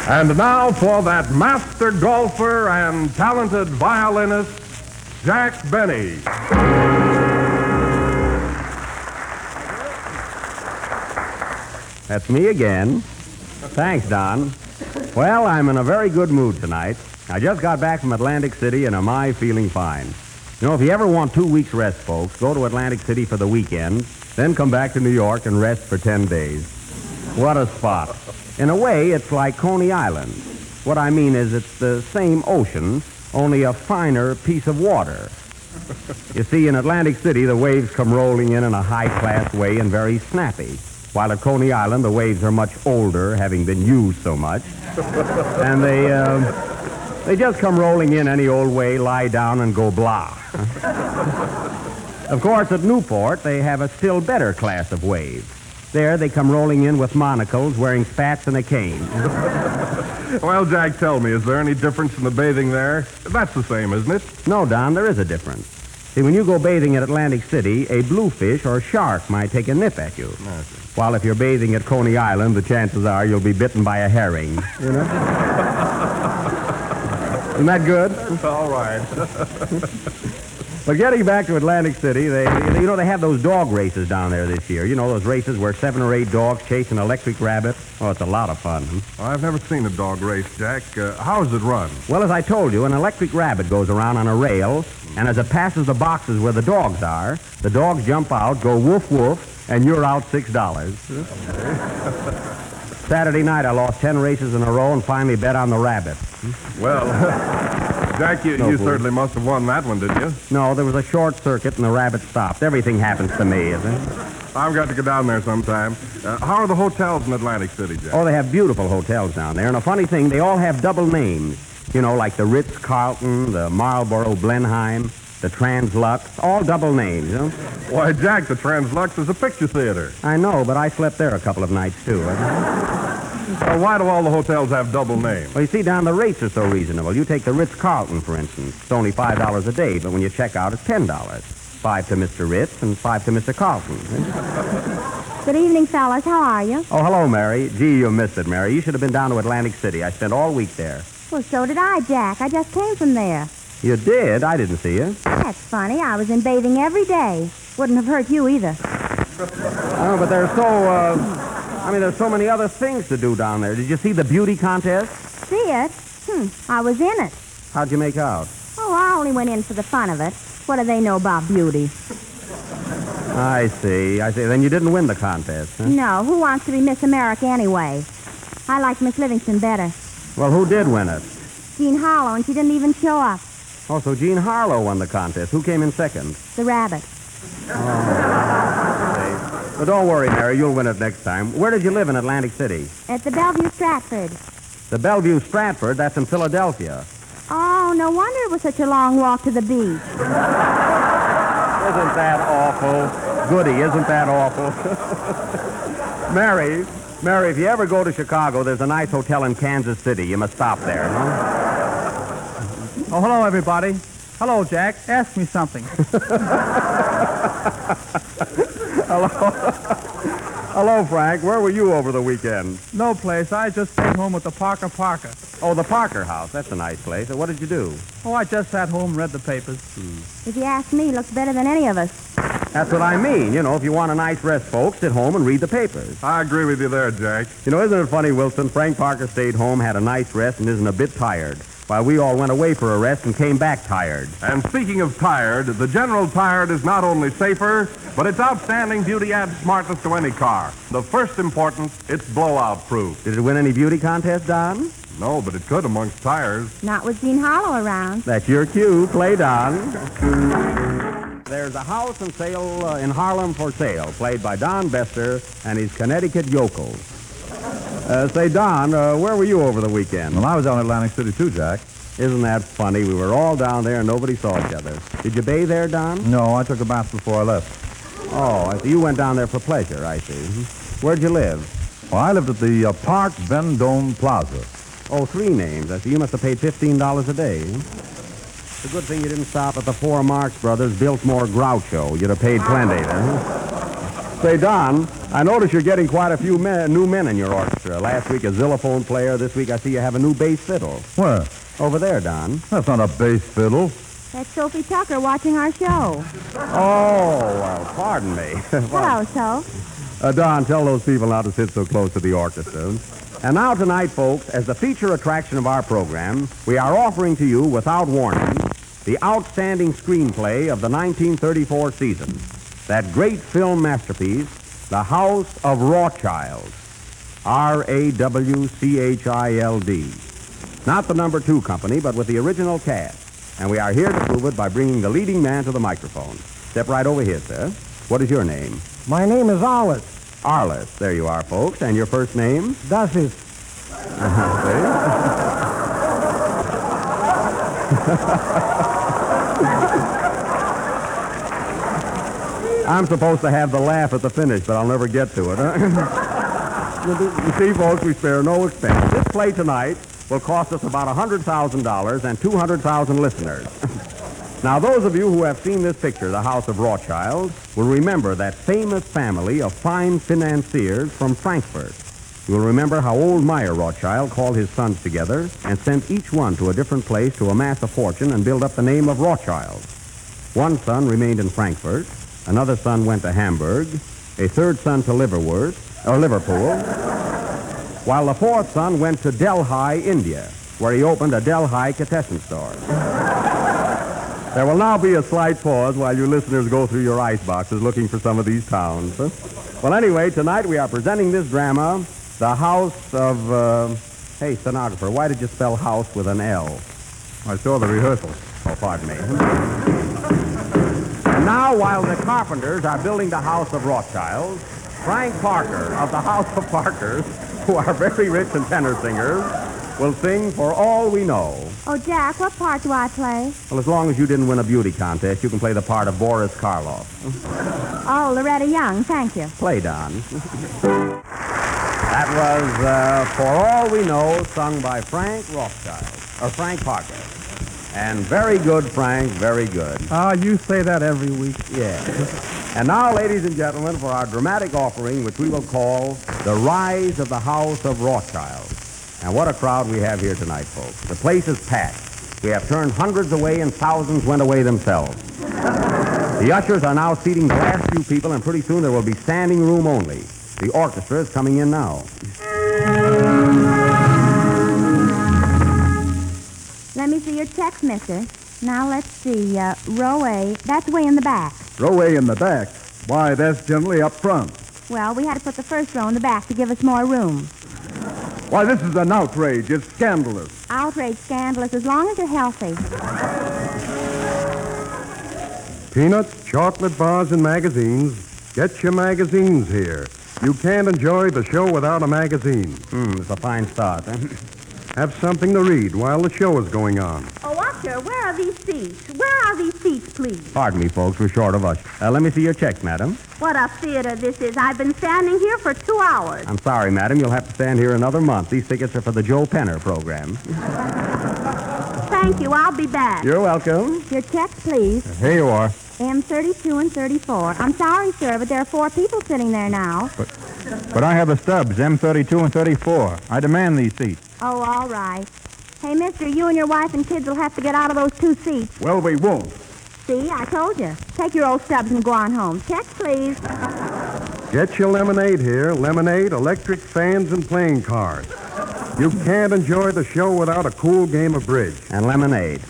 And now for that master golfer and talented violinist, Jack Benny. That's me again. Thanks, Don. Well, I'm in a very good mood tonight. I just got back from Atlantic City and am I feeling fine. You know, if you ever want 2 weeks rest, folks, go to Atlantic City for the weekend, then come back to New York and rest for 10 days. What a spot. In a way, it's like Coney Island. What I mean is it's the same ocean, only a finer piece of water. You see, in Atlantic City, the waves come rolling in a high-class way and very snappy. While at Coney Island, the waves are much older, having been used so much. And they just come rolling in any old way, lie down, and go blah. Of course, at Newport, they have a still better class of waves. There, they come rolling in with monocles, wearing spats and a cane. Well, Jack, tell me, is there any difference in the bathing there? That's the same, isn't it? No, Don, there is a difference. See, when you go bathing at Atlantic City, a bluefish or shark might take a nip at you. While if you're bathing at Coney Island, the chances are you'll be bitten by a herring. You know? Isn't that good? That's all right. But getting back to Atlantic City, they have those dog races down there this year. You know, those races where 7 or 8 dogs chase an electric rabbit. Oh, it's a lot of fun. Well, I've never seen a dog race, Jack. How does it run? Well, as I told you, an electric rabbit goes around on a rail, and as it passes the boxes where the dogs are, the dogs jump out, go woof woof, and you're out $6. Saturday night, I lost 10 races in a row and finally bet on the rabbit. Well, Jack, you certainly must have won that one, did you? No, there was a short circuit and the rabbit stopped. Everything happens to me, isn't it? I've got to go down there sometime. How are the hotels in Atlantic City, Jack? Oh, they have beautiful hotels down there. And a funny thing, they all have double names. You know, like the Ritz-Carlton, the Marlboro Blenheim, the Translux, all double names, you know? Why, Jack, the Translux is a picture theater. I know, but I slept there a couple of nights, too. Well, why do all the hotels have double names? Well, you see, Don, the rates are so reasonable. You take the Ritz-Carlton, for instance. It's only $5 a day, but when you check out, it's $10. $5 to Mr. Ritz and $5 to Mr. Carlton. Good evening, fellas. How are you? Oh, hello, Mary. Gee, you missed it, Mary. You should have been down to Atlantic City. I spent all week there. Well, so did I, Jack. I just came from there. You did? I didn't see you. That's funny. I was in bathing every day. Wouldn't have hurt you either. Oh, but there's so many other things to do down there. Did you see the beauty contest? See it? I was in it. How'd you make out? Oh, I only went in for the fun of it. What do they know about beauty? I see. Then you didn't win the contest, huh? No. Who wants to be Miss America anyway? I like Miss Livingston better. Well, who did win it? Jean Harlow, and she didn't even show up. Oh, so Jean Harlow won the contest. Who came in second? The rabbit. Oh. But don't worry, Mary. You'll win it next time. Where did you live in Atlantic City? At the Bellevue Stratford. The Bellevue Stratford? That's in Philadelphia. Oh, no wonder it was such a long walk to the beach. Isn't that awful? Goody, isn't that awful? Mary, if you ever go to Chicago, there's a nice hotel in Kansas City. You must stop there, huh? Oh, hello, everybody. Hello, Jack. Ask me something. Hello, Frank. Where were you over the weekend? No place. I just came home with the Parker. Oh, the Parker House. That's a nice place. What did you do? Oh, I just sat home and read the papers. If you ask me, he looks better than any of us. That's what I mean. You know, if you want a nice rest, folks, sit home and read the papers. I agree with you there, Jack. You know, isn't it funny, Wilson? Frank Parker stayed home, had a nice rest, and isn't a bit tired, while we all went away for a rest and came back tired. And speaking of tired, the General Tired is not only safer, but it's outstanding beauty adds smartness to any car. The first importance, it's blowout-proof. Did it win any beauty contest, Don? No, but it could amongst tires. Not with Jean Harlow around. That's your cue. Play, Don. There's a house in sale in Harlem for sale, played by Don Bester and his Connecticut yokels. Say, Don, where were you over the weekend? Well, I was out in Atlantic City, too, Jack. Isn't that funny? We were all down there and nobody saw each other. Did you bathe there, Don? No, I took a bath before I left. Oh, I see. You went down there for pleasure, I see. Where'd you live? Well, I lived at the Park Vendome Plaza. Oh, 3 names. I see. You must have paid $15 a day. It's a good thing you didn't stop at the 4 Marx Brothers Biltmore Groucho. You'd have paid plenty then. Say, Don, I notice you're getting quite a few new men in your orchestra. Last week a xylophone player. This week I see you have a new bass fiddle. Where? Over there, Don. That's not a bass fiddle. That's Sophie Tucker watching our show. Oh, well, pardon me. Hello, So. Don, tell those people not to sit so close to the orchestra. And now tonight, folks, as the feature attraction of our program, we are offering to you, without warning, the outstanding screenplay of the 1934 season. That great film masterpiece, The House of Rothschild. R-A-W-C-H-I-L-D. Not the number 2 company, but with the original cast. And we are here to prove it by bringing the leading man to the microphone. Step right over here, sir. What is your name? My name is Arliss. Arliss. There you are, folks. And your first name? Das ist. I'm supposed to have the laugh at the finish, but I'll never get to it. You see, folks, we spare no expense. This play tonight will cost us about $100,000 and 200,000 listeners. Now, those of you who have seen this picture, The House of Rothschild, will remember that famous family of fine financiers from Frankfurt. You will remember how old Meyer Rothschild called his sons together and sent each one to a different place to amass a fortune and build up the name of Rothschild. One son remained in Frankfurt. Another son went to Hamburg. A third son to Liverpool. While the fourth son went to Delhi, India, where he opened a Delhi Katessen store. There will now be a slight pause while you listeners go through your ice boxes looking for some of these towns. Well, anyway, tonight we are presenting this drama, The House of... Hey, stenographer, why did you spell house with an L? I saw the rehearsal. Oh, pardon me. And now, while the Carpenters are building the House of Rothschild, Frank Parker of the House of Parkers, who are very rich and tenor singers, will sing For All We Know. Oh, Jack, what part do I play? Well, as long as you didn't win a beauty contest, you can play the part of Boris Karloff. Oh, Loretta Young, thank you. Play, Don. That was For All We Know, sung by Frank Parker. And very good, Frank, very good. You say that every week. Yeah. And now, ladies and gentlemen, for our dramatic offering, which we will call The Rise of the House of Rothschild. And what a crowd we have here tonight, folks. The place is packed. We have turned hundreds away and thousands went away themselves. The ushers are now seating the last few people, and pretty soon there will be standing room only. The orchestra is coming in now. Let me see your checks, mister. Now, let's see. Row A. That's way in the back. Row A in the back. Why, that's generally up front. Well, we had to put the first row in the back to give us more room. Why, this is an outrage. It's scandalous. Outrage, scandalous, as long as you're healthy. Peanuts, chocolate bars, and magazines. Get your magazines here. You can't enjoy the show without a magazine. It's a fine start, huh? Have something to read while the show is going on. Oh, Usher, where are these seats? Where are these seats, please? Pardon me, folks. We're short of ushers. Let me see your checks, madam. What a theater this is. I've been standing here for 2 hours. I'm sorry, madam. You'll have to stand here another month. These tickets are for the Joe Penner program. Thank you. I'll be back. You're welcome. Your checks, please. Here you are. M32 and 34. I'm sorry, sir, but there are 4 people sitting there now. But I have the stubs, M32 and 34. I demand these seats. Oh, all right. Hey, mister, you and your wife and kids will have to get out of those 2 seats. Well, we won't. See, I told you. Take your old stubs and go on home. Checks, please. Get your lemonade here. Lemonade, electric fans, and playing cards. You can't enjoy the show without a cool game of bridge. And lemonade.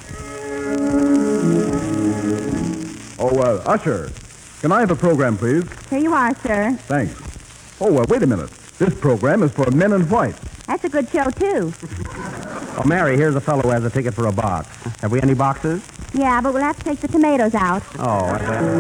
Oh, Usher, can I have a program, please? Here you are, sir. Thanks. Oh, wait a minute. This program is for men in white. That's a good show, too. Oh, Mary, here's a fellow who has a ticket for a box. Have we any boxes? Yeah, but we'll have to take the tomatoes out. Oh,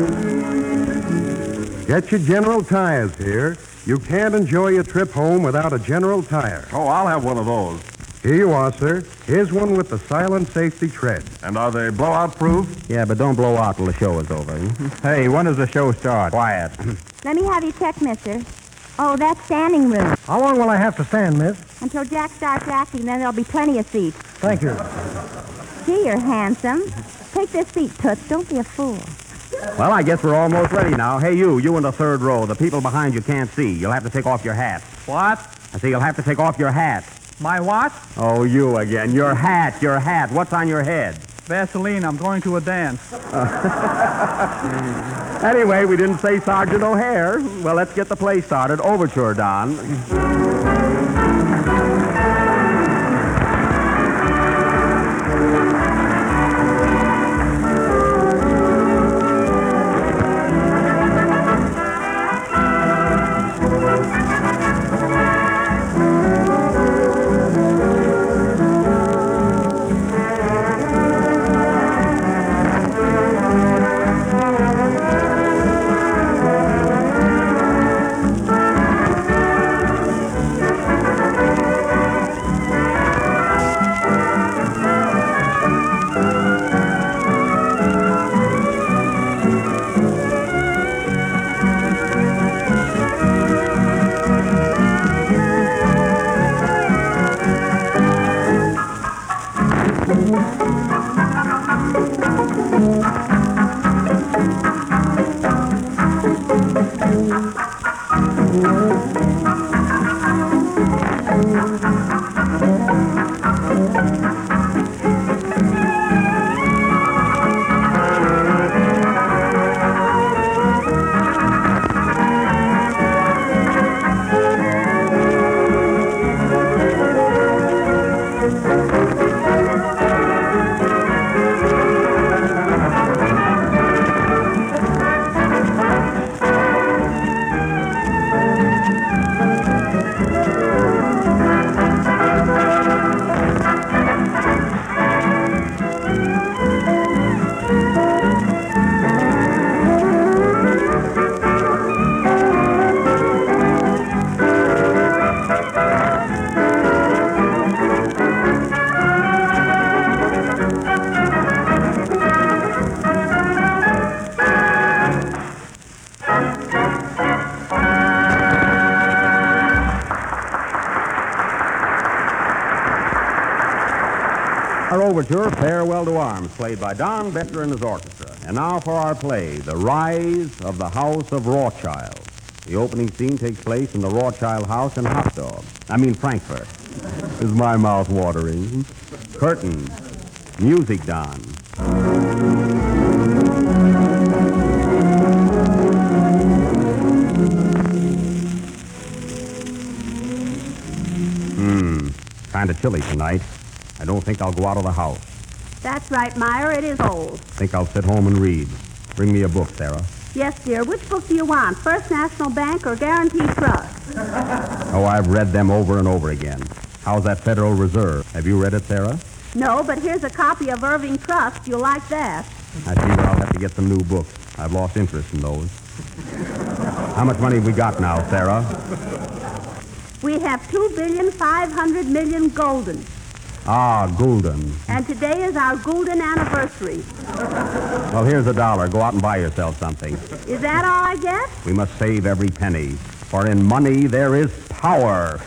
Get your General Tires here. You can't enjoy your trip home without a General Tire. Oh, I'll have one of those. Here you are, sir. Here's one with the silent safety tread. And are they blowout proof? yeah, but don't blow out till the show is over. Hey, when does the show start? Quiet. Let me have your check, mister. Oh, that's standing room. How long will I have to stand, miss? Until Jack starts acting, then there'll be plenty of seats. Thank you. Gee, you're handsome. Take this seat, Toots. Don't be a fool. Well, I guess we're almost ready now. Hey, you in the third row. The people behind you can't see. You'll have to take off your hat. What? I say you'll have to take off your hat. My what? Oh, you again. Your hat. What's on your head? Vaseline, I'm going to a dance. Anyway, we didn't say Sergeant O'Hare. Well, let's get the play started. Overture, Don. Our overture, Farewell to Arms, played by Don Bettler and his orchestra. And now for our play, The Rise of the House of Rothschild. The opening scene takes place in the Rothschild house in Frankfurt. Is my mouth watering? Curtain. Music, Don. Kind of chilly tonight. I don't think I'll go out of the house. That's right, Meyer. It is old. Think I'll sit home and read. Bring me a book, Sarah. Yes, dear. Which book do you want? First National Bank or Guarantee Trust? Oh, I've read them over and over again. How's that Federal Reserve? Have you read it, Sarah? No, but here's a copy of Irving Trust. You'll like that. I see that I'll have to get some new books. I've lost interest in those. How much money have we got now, Sarah? We have 2,500,000,000 gulden. Ah, gulden. And today is our gulden anniversary. Well, here's $1. Go out and buy yourself something. Is that all I get? We must save every penny, for in money there is power.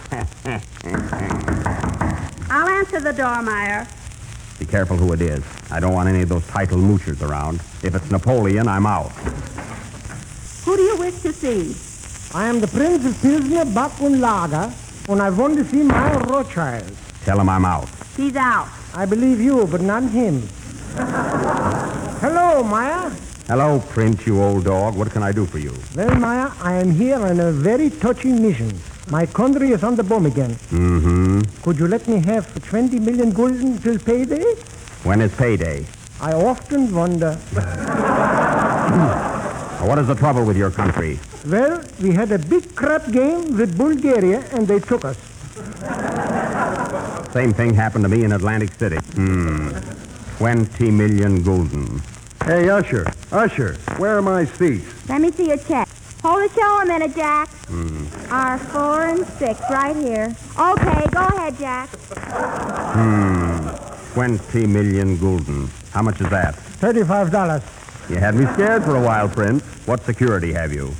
I'll answer the door, Meyer. Be careful who it is. I don't want any of those title moochers around. If it's Napoleon, I'm out. Who do you wish to see? I am the Prince of Pilsner, Buck und Lager, and I want to see Meyer Rothschild. Tell him I'm out. He's out. I believe you, but not him. Hello, Meyer. Hello, Prince, you old dog. What can I do for you? Well, Meyer, I am here on a very touching mission. My country is on the bomb again. Mm-hmm. Could you let me have 20 million gulden till payday? When is payday? I often wonder. What is the trouble with your country? Well, we had a big crap game with Bulgaria, and they took us. Same thing happened to me in Atlantic City. 20 million gulden. Hey, Usher, where are my seats? Let me see your check. Hold the show a minute, Jack. Our 4 and 6 right here. Okay, go ahead, Jack. 20 million gulden. How much is that? $35. You had me scared for a while, Prince. What security have you?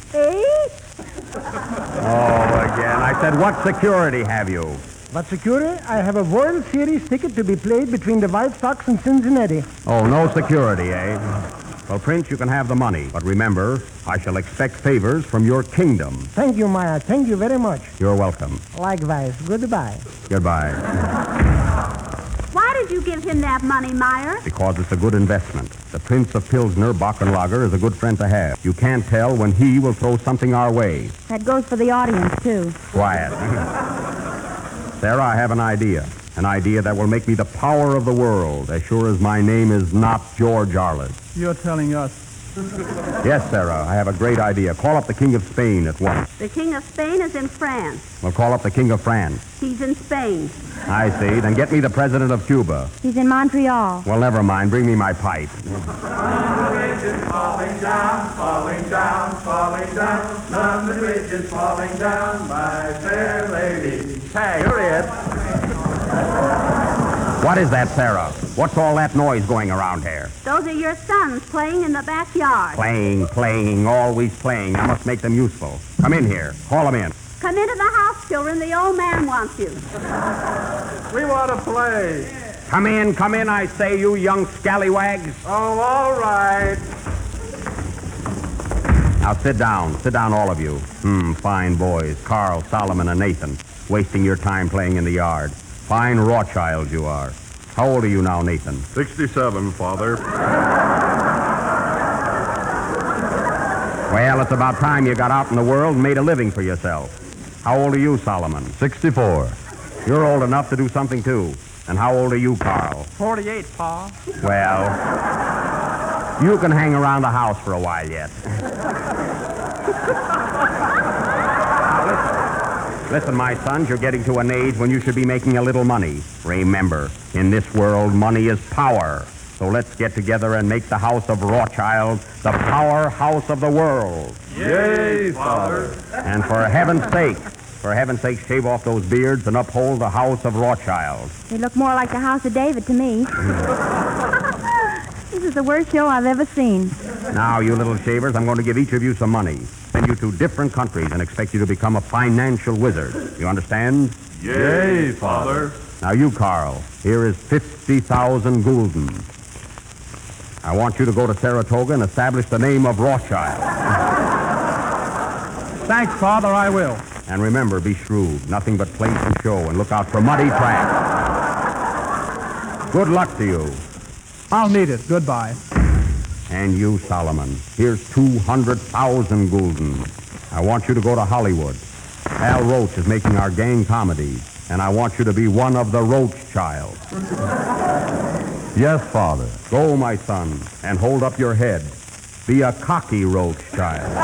Oh, again. I said, what security have you? What security? I have a World Series ticket to be played between the White Sox and Cincinnati. Oh, no security, eh? Well, Prince, you can have the money. But remember, I shall expect favors from your kingdom. Thank you, Meyer. Thank you very much. You're welcome. Likewise. Goodbye. Goodbye. Why did you give him that money, Meyer? Because it's a good investment. The Prince of Pilsner, Bachenlager, is a good friend to have. You can't tell when he will throw something our way. That goes for the audience, too. Quiet. Sarah, I have an idea. An idea that will make me the power of the world, as sure as my name is not George Arliss. You're telling us. Yes, Sarah, I have a great idea. Call up the King of Spain at once. The King of Spain is in France. We'll call up the King of France. He's in Spain. I see. Then get me the President of Cuba. He's in Montreal. Well, never mind. Bring me my pipe. Bridge is falling down, falling down, falling down. London Bridge is falling down, my fair lady. Hey, here he is. What is that, Sarah? What's all that noise going around here? Those are your sons playing in the backyard. Playing, always playing. I must make them useful. Come in here. Call them in. Come into the house, children. The old man wants you. We want to play. Come in, I say, you young scallywags. Oh, all right. Now sit down, all of you. Fine boys. Carl, Solomon, and Nathan. Wasting your time playing in the yard. Fine Rothschilds you are. How old are you now, Nathan? 67, Father. Well, it's about time you got out in the world and made a living for yourself. How old are you, Solomon? 64. You're old enough to do something, too. And how old are you, Carl? 48, Pa. Well, you can hang around the house for a while yet. Listen, my sons, you're getting to an age when you should be making a little money. Remember, in this world, money is power. So let's get together and make the House of Rothschild the powerhouse of the world. Yay, Father. And for heaven's sake, shave off those beards and uphold the House of Rothschild. They look more like the House of David to me. This is the worst show I've ever seen. Now, you little shavers, I'm going to give each of you some money. Send you to different countries and expect you to become a financial wizard. You understand? Yay, Father. Now, you, Carl, here is 50,000 gulden. I want you to go to Saratoga and establish the name of Rothschild. Thanks, Father, I will. And remember, be shrewd. Nothing but place and show, and look out for muddy tracks. Good luck to you. I'll need it. Goodbye. And you, Solomon, here's 200,000 gulden. I want you to go to Hollywood. Al Roach is making our gang comedies, and I want you to be one of the Rothschilds. Yes, Father. Go, my son, and hold up your head. Be a cocky Rothschild.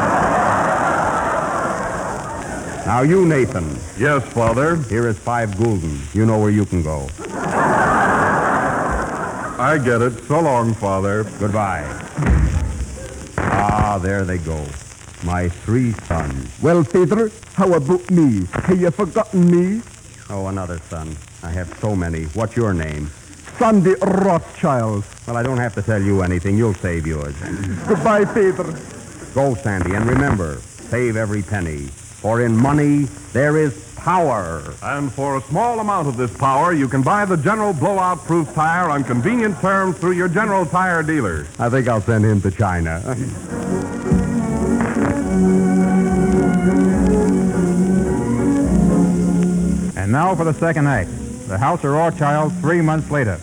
Now, you, Nathan. Yes, Father. Here is 5 gulden. You know where you can go. I get it. So long, Father. Goodbye. Ah, there they go. My 3 sons. Well, Peter, how about me? Have you forgotten me? Oh, another son. I have so many. What's your name? Sandy Rothschild. Well, I don't have to tell you anything. You'll save yours. Goodbye, Peter. Go, Sandy, and remember, save every penny. For in money, there is power. And for a small amount of this power, you can buy the General Blowout-proof tire on convenient terms through your General Tire dealer. I think I'll send him to China. And now for the second act. The House of Rothschild 3 months later.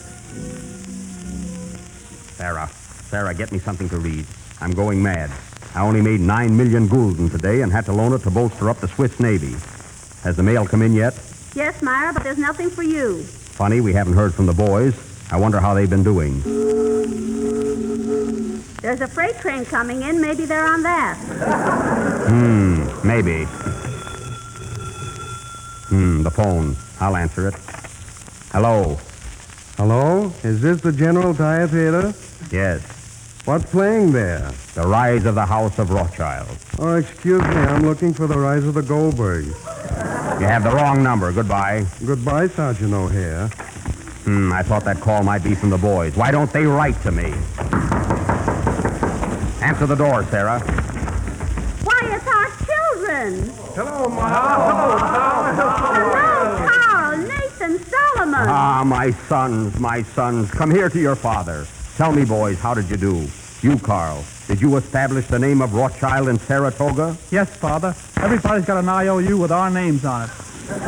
Sarah, get me something to read. I'm going mad. I only made 9 million gulden today and had to loan it to bolster up the Swiss Navy. Has the mail come in yet? Yes, Myra, but there's nothing for you. Funny, we haven't heard from the boys. I wonder how they've been doing. There's a freight train coming in. Maybe they're on that. Maybe. The phone. I'll answer it. Hello? Hello? Is this the General Tire Theater? Yes. What's playing there? The Rise of the House of Rothschild. Oh, excuse me. I'm looking for the Rise of the Goldbergs. You have the wrong number. Goodbye. Goodbye, Sergeant O'Hare. I thought that call might be from the boys. Why don't they write to me? Answer the door, Sarah. Why, it's our children. Hello, Hello, Hello, Carl, Nathan, Solomon. Ah, my sons. Come here to your father. Tell me, boys, how did you do? You, Carl, did you establish the name of Rothschild in Saratoga? Yes, Father. Everybody's got an IOU with our names on it.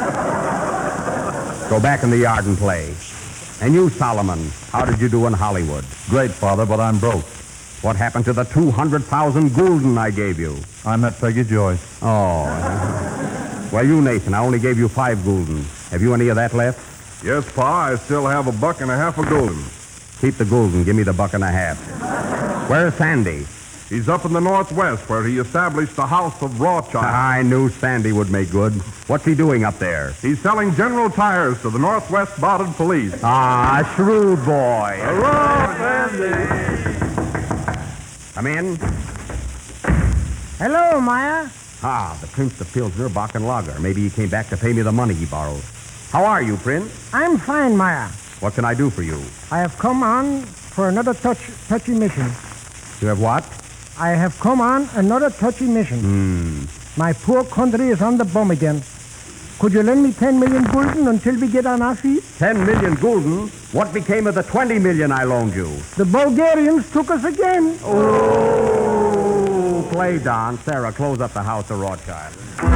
Go back in the yard and play. And you, Solomon, how did you do in Hollywood? Great, Father, but I'm broke. What happened to the 200,000 gulden I gave you? I met Peggy Joyce. Oh. Well, you, Nathan, I only gave you 5 gulden. Have you any of that left? Yes, Pa, I still have $1.50 of gulden. Keep the gulden. Give me the $1.50. Where's Sandy? He's up in the Northwest where he established the House of Rothschild. I knew Sandy would make good. What's he doing up there? He's selling General Tires to the Northwest Mounted Police. Ah, shrewd boy. Hello, Sandy. Come in. Hello, Maya. Ah, the Prince of Pilsner, Bach and Lager. Maybe he came back to pay me the money he borrowed. How are you, Prince? I'm fine, Maya. What can I do for you? I have come on for another touchy mission. You have what? I have come on another touchy mission. My poor country is on the bum again. Could you lend me 10 million gulden until we get on our feet? 10 million gulden? What became of the 20 million I loaned you? The Bulgarians took us again. Oh, play, Don. Sarah, close up the House of Rothschild.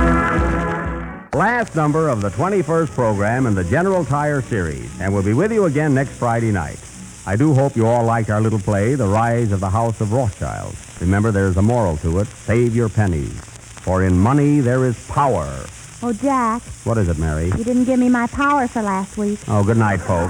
Last number of the 21st program in the General Tire series, and we'll be with you again next Friday night. I do hope you all liked our little play, The Rise of the House of Rothschild. Remember, there's a moral to it. Save your pennies. For in money there is power. Oh, Jack, What is it, Mary? you didn't give me my power for last week. Oh, good night, folks.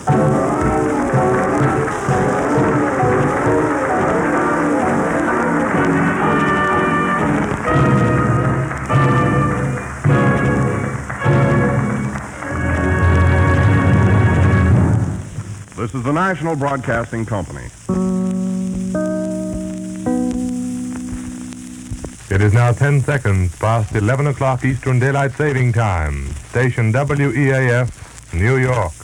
This is the National Broadcasting Company. It is now 10 seconds past 11 o'clock Eastern Daylight Saving Time. Station WEAF, New York.